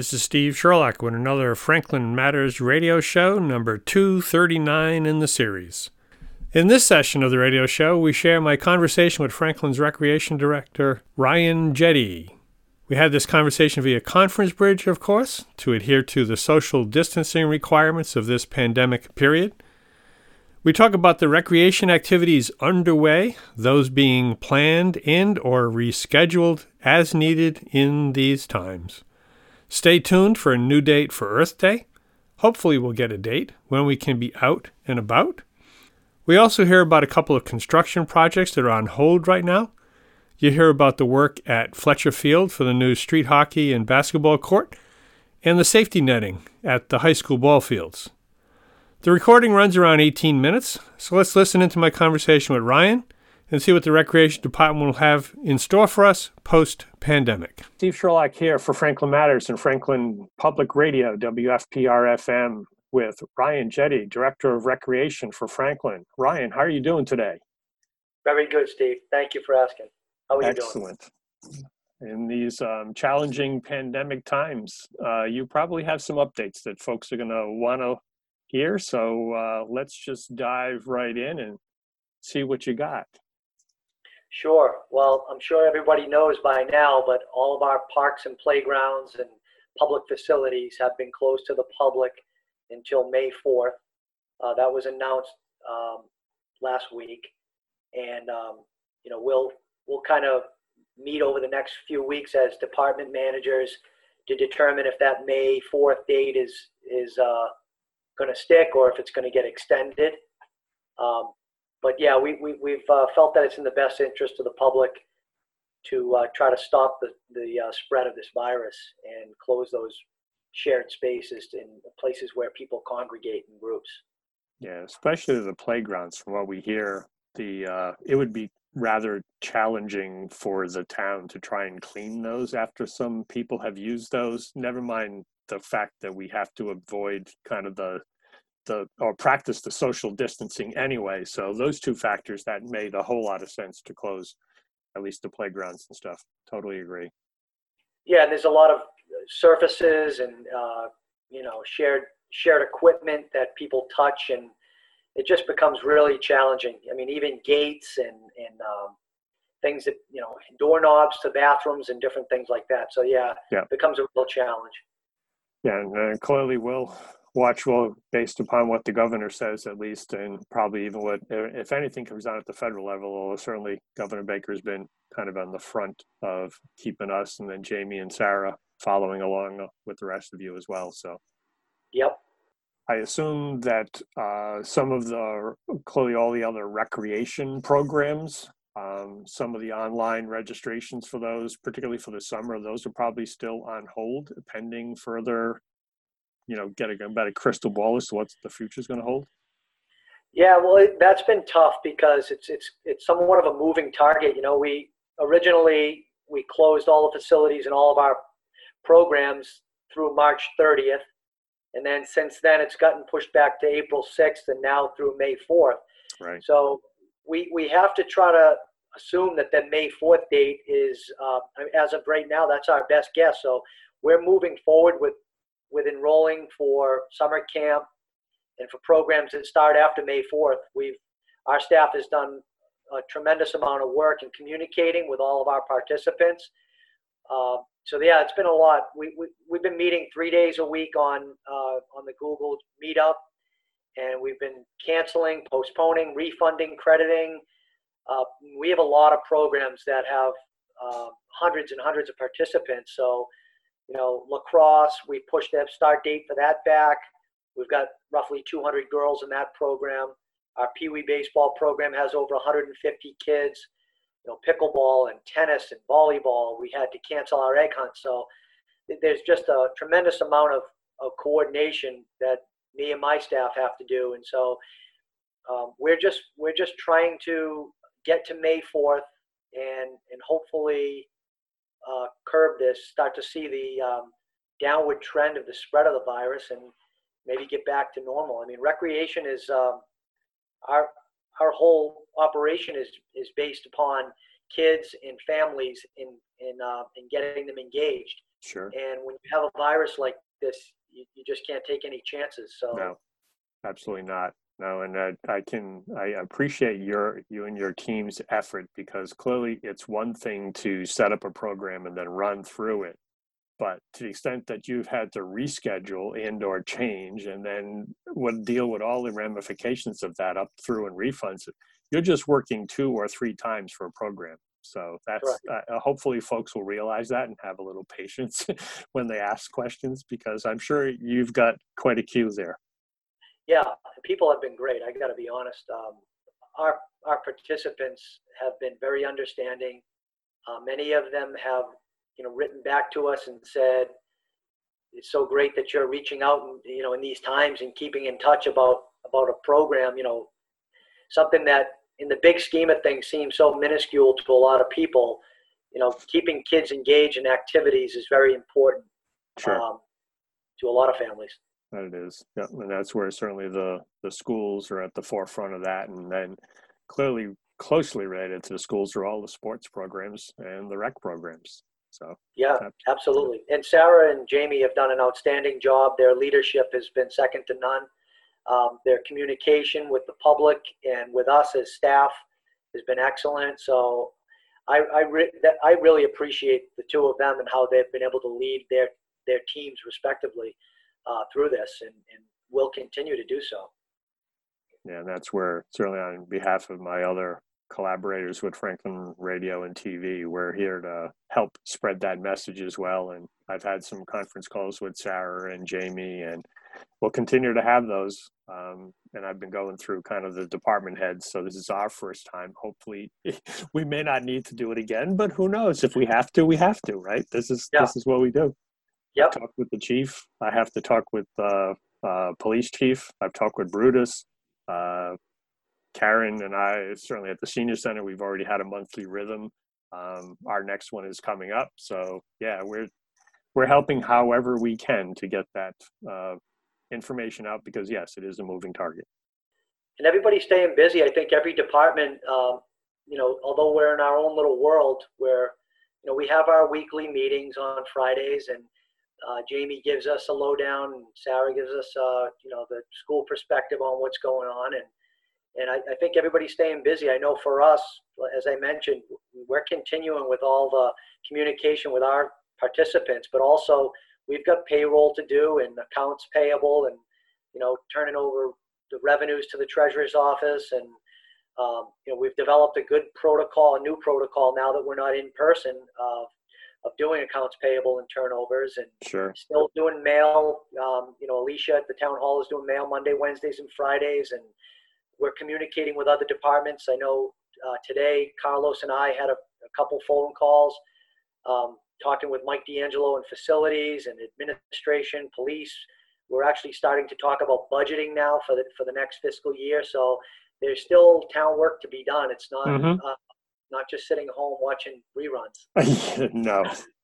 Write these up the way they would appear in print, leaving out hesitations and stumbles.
This is Steve Sherlock with another Franklin Matters radio show, number 239 in the series. In this session of the radio show, we share my conversation with Franklin's Recreation Director, Ryan Jetty. We had this conversation via conference bridge, of course, to adhere to the social distancing requirements of this pandemic period. We talk about the recreation activities underway, those being planned and or rescheduled as needed in these times. Stay tuned for a new date for Earth Day. Hopefully we'll get a date when we can be out and about. We also hear about a couple of construction projects that are on hold right now. You hear about the work at Fletcher Field for the new street hockey and basketball court and the safety netting at the high school ball fields. The recording runs around 18 minutes, so let's listen into my conversation with Ryan and see what the Recreation Department will have in store for us post-pandemic. Steve Sherlock here for Franklin Matters and Franklin Public Radio, WFPR-FM, with Ryan Jetty, Director of Recreation for Franklin. Ryan, how are you doing today? Very good, Steve. Thank you for asking. How are you doing? Excellent. In these challenging pandemic times, you probably have some updates that folks are going to want to hear, so let's just dive right in and see what you got. Sure. Well, I'm sure everybody knows by now, but all of our parks and playgrounds and public facilities have been closed to the public until May 4th. That was announced last week, and we'll kind of meet over the next few weeks as department managers to determine if that May 4th date is going to stick or if it's going to get extended. But yeah, we've felt that it's in the best interest of the public to try to stop the spread of this virus and close those shared spaces in places where people congregate in groups. Yeah, especially the playgrounds. From what we hear, it would be rather challenging for the town to try and clean those after some people have used those. Never mind the fact that we have to avoid kind of or practice the social distancing anyway. So those two factors, that made a whole lot of sense to close at least the playgrounds and stuff. Totally agree. Yeah, and there's a lot of surfaces and shared equipment that people touch, and it just becomes really challenging. I mean, even gates and things that, doorknobs to bathrooms and different things like that. So yeah. It becomes a real challenge. Yeah, and clearly we'll watch based upon what the governor says, at least, and probably even what, if anything comes out at the federal level. Certainly Governor Baker's been kind of on the front of keeping us, and then Jamie and Sarah following along with the rest of you as well. So, yep. I assume that some of clearly all the other recreation programs, some of the online registrations for those, particularly for the summer, those are probably still on hold pending further, getting a better crystal ball as to what the future is going to hold. Yeah, well, that's been tough because it's somewhat of a moving target. We originally closed all the facilities and all of our programs through March 30th. And then since then, it's gotten pushed back to April 6th and now through May 4th. Right. So we have to try to assume that the May 4th date is, as of right now, that's our best guess. So we're moving forward with enrolling for summer camp and for programs that start after May 4th. Our staff has done a tremendous amount of work in communicating with all of our participants. So yeah, it's been a lot. We've been meeting 3 days a week on the Google Meetup, and we've been canceling, postponing, refunding, crediting. We have a lot of programs that have hundreds and hundreds of participants. So, lacrosse, we pushed the start date for that back. We've got roughly 200 girls in that program. Our Pee Wee baseball program has over 150 kids. Pickleball and tennis and volleyball, we had to cancel our egg hunt. So there's just a tremendous amount of coordination that me and my staff have to do. And so we're just trying to get to May 4th and hopefully curb this, start to see the downward trend of the spread of the virus and maybe get back to normal. I mean, recreation is our whole operation is based upon kids and families in getting them engaged. Sure. And when you have a virus like this, you just can't take any chances. So, No, absolutely not. No, and I appreciate you and your team's effort, because clearly it's one thing to set up a program and then run through it. But to the extent that you've had to reschedule and or change and then would deal with all the ramifications of that up through and refunds, you're just working 2 or 3 times for a program. So that's correct. hopefully folks will realize that and have a little patience when they ask questions, because I'm sure you've got quite a queue there. Yeah, people have been great. I got to be honest. Our participants have been very understanding. Many of them have, written back to us and said, "It's so great that you're reaching out, and in these times and keeping in touch about a program. Something that, in the big scheme of things, seems so minuscule to a lot of people. Keeping kids engaged in activities is very important Sure. to a lot of families." That it is. Yeah. And that's where certainly the schools are at the forefront of that. And then clearly closely related to the schools are all the sports programs and the rec programs. So Yeah, that, absolutely. And Sarah and Jamie have done an outstanding job. Their leadership has been second to none. Their communication with the public and with us as staff has been excellent. So I really appreciate the two of them and how they've been able to lead their teams respectively through this, and will continue to do so. yeah, and that's where certainly on behalf of my other collaborators with Franklin Radio and TV, we're here to help spread that message as well. And I've had some conference calls with Sarah and Jamie, and we'll continue to have those. And I've been going through kind of the department heads. So this is our first time. Hopefully we may not need to do it again, but who knows? If we have to, we have to, right? This is Yeah. what we do. I've Yep. talked with the chief. I have to talk with police chief. I've talked with Brutus. Uh, Karen and I, certainly at the senior center, we've already had a monthly rhythm. Our next one is coming up. So yeah, we're helping however we can to get that information out, because yes, it is a moving target. And everybody's staying busy. I think every department, although we're in our own little world where, we have our weekly meetings on Fridays, and Jamie gives us a lowdown, and Sarah gives us, the school perspective on what's going on. And I think everybody's staying busy. I know for us, as I mentioned, we're continuing with all the communication with our participants, but also we've got payroll to do and accounts payable, and, turning over the revenues to the treasurer's office. And, we've developed a good protocol, a new protocol now that we're not in person, of doing accounts payable and turnovers, and Sure. still doing mail. Alicia at the town hall is doing mail Monday, Wednesdays, and Fridays, and we're communicating with other departments. I know today Carlos and I had a couple phone calls, talking with Mike D'Angelo in facilities and administration, police. We're actually starting to talk about budgeting now for the next fiscal year. So there's still town work to be done. It's not not just sitting home watching reruns. No,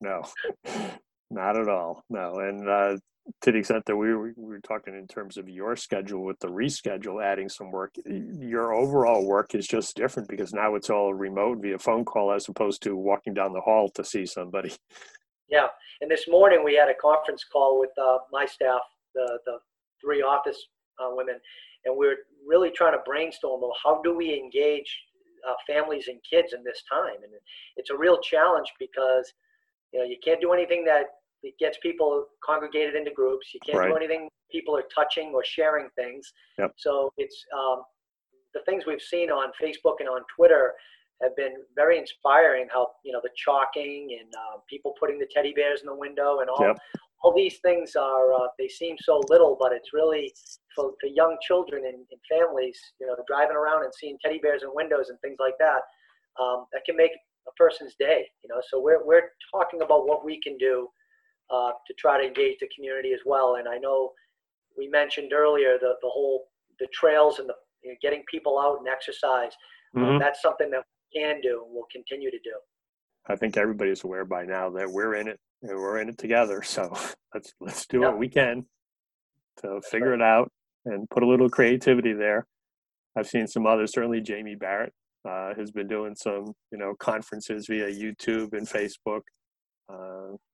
not at all. No. And to the extent that we were talking in terms of your schedule with the reschedule, adding some work, your overall work is just different, because now it's all remote via phone call as opposed to walking down the hall to see somebody. Yeah. And this morning we had a conference call with my staff, the 3 office women, and we're really trying to brainstorm, well, how do we engage families and kids in this time? And it's a real challenge, because you can't do anything that gets people congregated into groups. You can't do anything people are touching or sharing things. Yep. So it's the things we've seen on Facebook and on Twitter have been very inspiring. How the chalking and people putting the teddy bears in the window and all. Yep. All these things are, they seem so little, but it's really for young children and families, driving around and seeing teddy bears in windows and things like that, that can make a person's day, So we're talking about what we can do to try to engage the community as well. And I know we mentioned earlier the trails and getting people out and exercise. That's something that we can do and will continue to do. I think everybody's aware by now that we're in it. We're in it together, so let's do what we can to figure it out and put a little creativity there. I've seen some others. Certainly, Jamie Barrett has been doing some, conferences via YouTube and Facebook.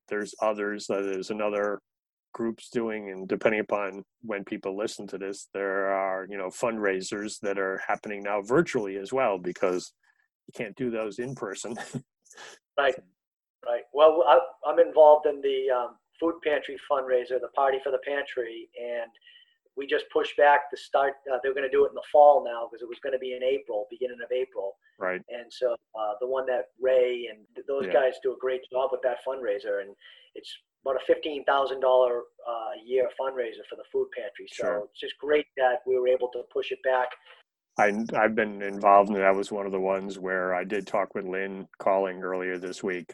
there's others that there's another groups doing, and depending upon when people listen to this, there are, fundraisers that are happening now virtually as well, because you can't do those in person. Right. Well, I'm involved in the food pantry fundraiser, the Party for the Pantry, and we just pushed back the start. They're going to do it in the fall now because it was going to be in April, beginning of April. Right. And so the one that Ray and those guys do a great job with that fundraiser, and it's about a $15,000 a year fundraiser for the food pantry. So Sure. It's just great that we were able to push it back. I've been involved in it. That was one of the ones where I did talk with Lynn Calling earlier this week.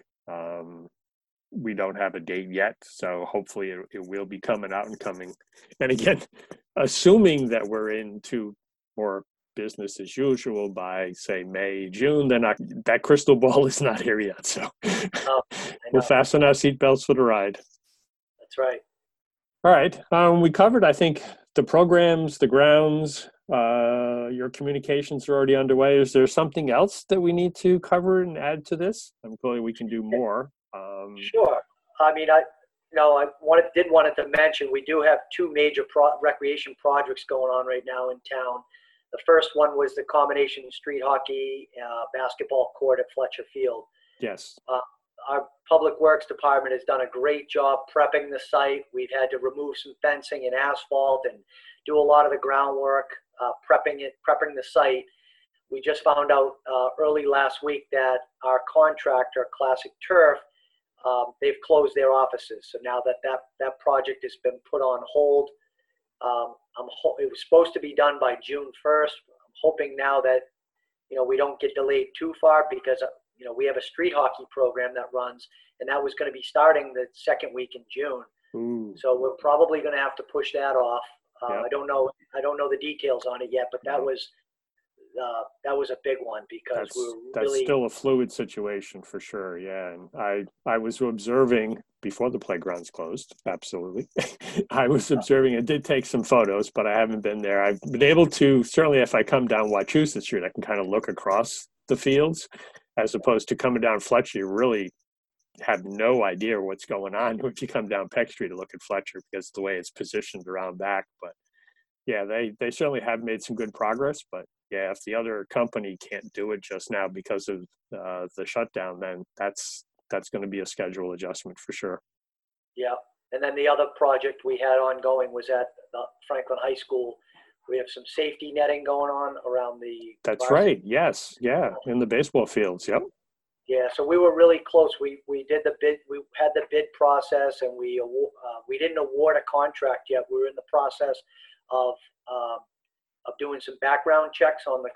We don't have a date yet, so hopefully it will be coming out and coming. And again, assuming that we're into more business as usual by, say, May, June, then that crystal ball is not here yet. So we'll fasten our seatbelts for the ride. That's right. All right. We covered, I think, the programs, the grounds. Your communications are already underway. Is there something else that we need to cover and add to this? I'm clearly we can do more. Sure. I mean, I wanted to mention we do have two major recreation projects going on right now in town. The first one was the combination street hockey basketball court at Fletcher Field. Yes. Our public works department has done a great job prepping the site. We've had to remove some fencing and asphalt and do a lot of the groundwork, prepping the site. We just found out early last week that our contractor, Classic Turf, they've closed their offices. So now that project has been put on hold. It was supposed to be done by June 1st. I'm hoping now that, we don't get delayed too far because, we have a street hockey program that runs, and that was going to be starting the second week in June. Ooh. So we're probably going to have to push that off. Yep. I don't know the details on it yet, but that was a big one because that's still a fluid situation for sure. Yeah. And I was observing before the playgrounds closed. Absolutely. I was observing. I did take some photos, but I haven't been there. I've been able to, certainly if I come down Wachusett Street, I can kind of look across the fields, as opposed to coming down Fletcher. You really have no idea what's going on if you come down Peck Street to look at Fletcher, because the way it's positioned around back. But yeah, they certainly have made some good progress. But yeah, if the other company can't do it just now because of the shutdown, then that's going to be a schedule adjustment for sure. Yeah. And then the other project we had ongoing was at Franklin High School. We have some safety netting going on around the. That's right. Yes. Yeah. In the baseball fields. Yep. Yeah. So we were really close. We did the bid. We had the bid process, and we didn't award a contract yet. We were in the process of doing some background checks on the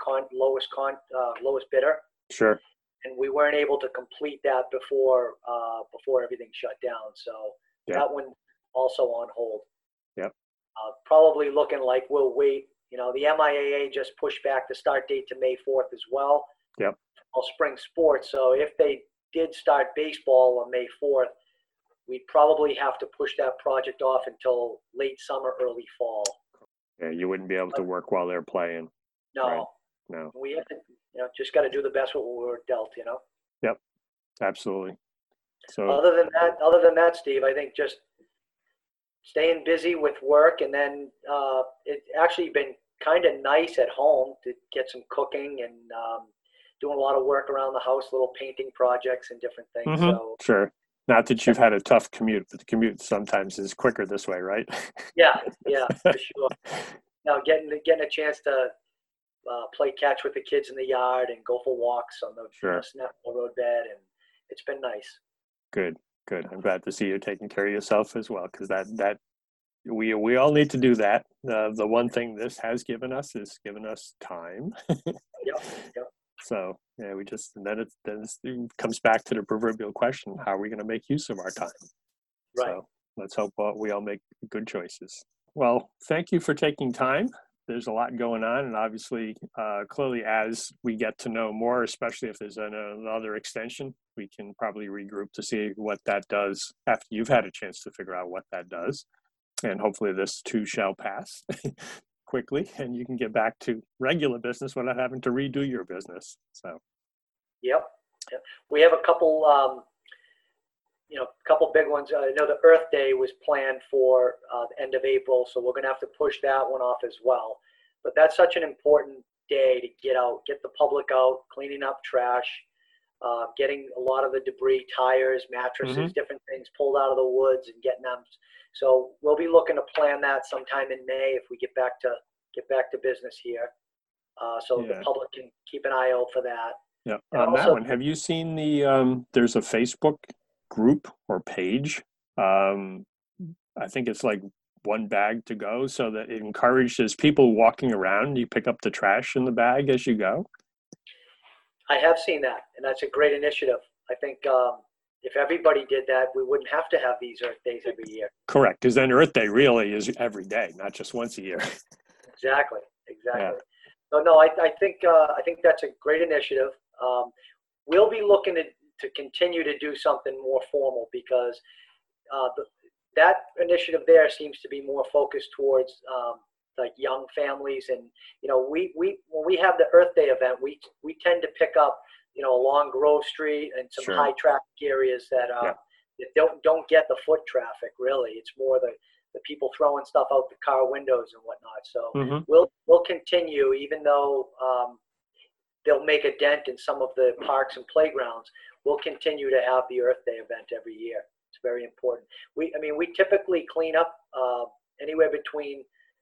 lowest bidder. Sure. And we weren't able to complete that before everything shut down. So that one also on hold. Yep. Probably looking like we'll wait. The MIAA just pushed back the start date to May 4th as well. Yep. All spring sports. So if they did start baseball on May 4th, we'd probably have to push that project off until late summer, early fall. Yeah, you wouldn't be able to work while they're playing. No. Right? No. We have to, just got to do the best with what we were dealt. Yep. Absolutely. So other than that, Steve, I think just staying busy with work, and then it's actually been kind of nice at home to get some cooking and doing a lot of work around the house, little painting projects and different things. Mm-hmm. So sure. Not that you've had a tough commute, but the commute sometimes is quicker this way, right? Yeah, for sure. Now getting a chance to play catch with the kids in the yard and go for walks on the Snapple roadbed, and it's been nice. Good. I'm glad to see you taking care of yourself as well, because that we all need to do that. The one thing this has given us is given us time. Yep. So yeah, then it comes back to the proverbial question: how are we going to make use of our time? Right. So let's hope we all make good choices. Well, thank you for taking time. There's a lot going on, and obviously, clearly, as we get to know more, especially if there's another extension, we can probably regroup to see what that does after you've had a chance to figure out what that does. And hopefully this too shall pass quickly, and you can get back to regular business without having to redo your business. So. Yep. We have a couple a couple big ones. I know the Earth Day was planned for the end of April, so we're going to have to push that one off as well. But that's such an important day to get out, get the public out, cleaning up trash, getting a lot of the debris, tires, mattresses, different things pulled out of the woods and getting them. So we'll be looking to plan that sometime in May if we get back to business here. So the public can keep an eye out for that. Yeah. On that one, have you seen there's a Facebook group or page? I think it's like one bag to go, so that it encourages people walking around. You pick up the trash in the bag as you go. I have seen that, and that's a great initiative. I think if everybody did that, we wouldn't have to have these Earth Days every year. Correct, because then Earth Day really is every day, not just once a year. Exactly. Yeah. So no, I think that's a great initiative. We'll be looking to continue to do something more formal because that initiative there seems to be more focused towards like young families, and we when we have the Earth Day event, we tend to pick up along Grove Street and some high traffic areas that don't get the foot traffic really. It's more the people throwing stuff out the car windows and whatnot. So we'll continue, even though they'll make a dent in some of the parks and playgrounds. We'll continue to have the Earth Day event every year. It's very important. We typically clean up anywhere between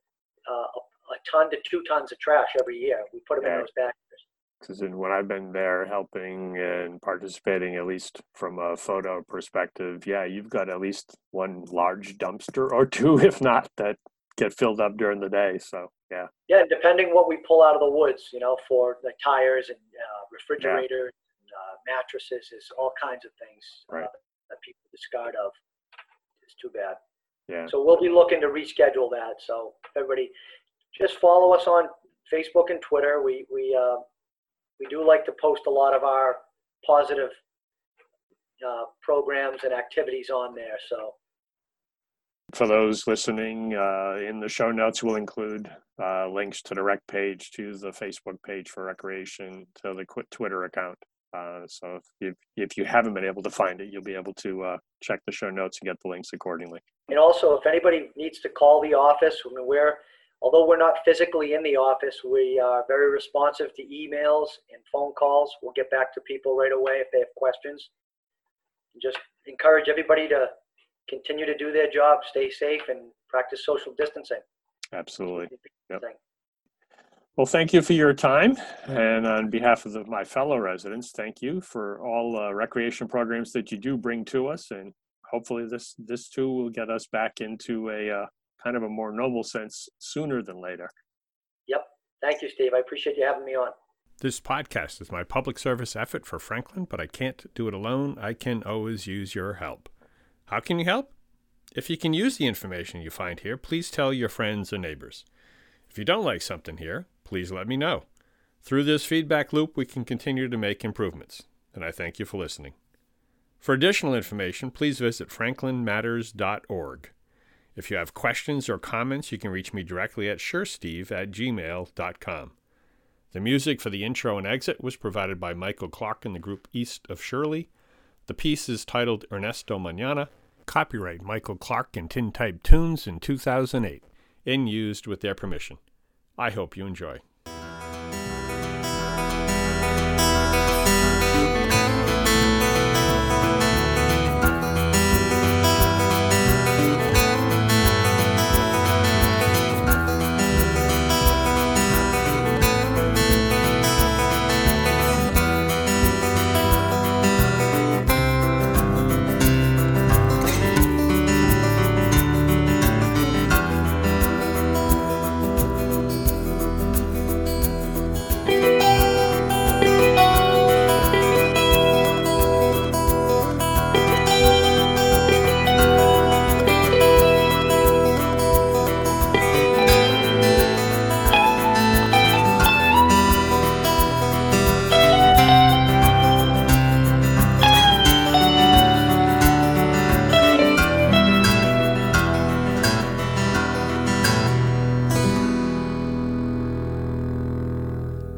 a ton to 2 tons of trash every year. We put them in those bags. Because when I've been there helping and participating, at least from a photo perspective, you've got at least one large dumpster or two, if not, that get filled up during the day. So yeah, depending what we pull out of the woods, for the tires and refrigerators, and, mattresses, is all kinds of things that people discard of. It's too bad. Yeah. So we'll be looking to reschedule that. So everybody, just follow us on Facebook and Twitter. We do like to post a lot of our positive programs and activities on there. So for those listening, in the show notes, we'll include links to the rec page, to the Facebook page for recreation, to the Twitter account. So if you haven't been able to find it, you'll be able to check the show notes and get the links accordingly. And also, if anybody needs to call the office, although we're not physically in the office, we are very responsive to emails and phone calls. We'll get back to people right away if they have questions. Just encourage everybody to continue to do their job, stay safe, and practice social distancing. Absolutely. Yep. Well, thank you for your time. And on behalf of my fellow residents, thank you for all recreation programs that you do bring to us. And hopefully this too will get us back into a kind of a more normal sense sooner than later. Yep. Thank you, Steve. I appreciate you having me on. This podcast is my public service effort for Franklin, but I can't do it alone. I can always use your help. How can you help? If you can use the information you find here, please tell your friends or neighbors. If you don't like something here, please let me know. Through this feedback loop, we can continue to make improvements, and I thank you for listening. For additional information, please visit franklinmatters.org. If you have questions or comments, you can reach me directly at suresteve@gmail.com. The music for the intro and exit was provided by Michael Clark and the group East of Shirley. The piece is titled Ernesto Mañana. Copyright Michael Clark and Tintype Tunes in 2008, and used with their permission. I hope you enjoy.